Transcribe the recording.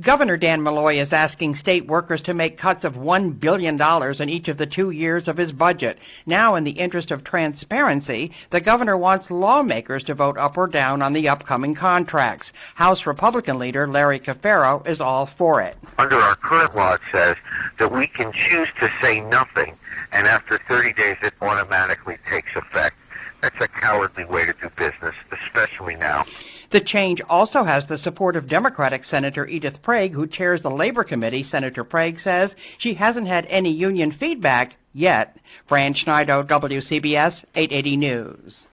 Governor Dan Malloy is asking state workers to make cuts of $1 billion in each of the 2 years of his budget. Now, in the interest of transparency, the governor wants lawmakers to vote up or down on the upcoming contracts. House Republican leader Larry Cafaro is all for it. Under our current law, it says that we can choose to say nothing, and after 30 days it automatically takes effect. That's a cowardly way to do business, especially now. The change also has the support of Democratic Senator Edith Prague, who chairs the Labor Committee. Senator Prague says she hasn't had any union feedback yet. Fran Schneider, WCBS 880 News.